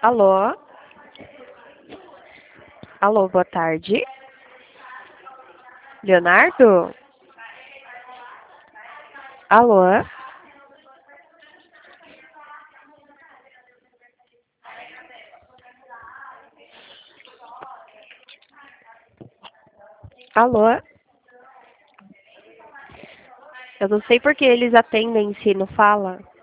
Alô? Alô, boa tarde. Leonardo? Alô? Alô? Eu não sei por que eles atendem se não fala.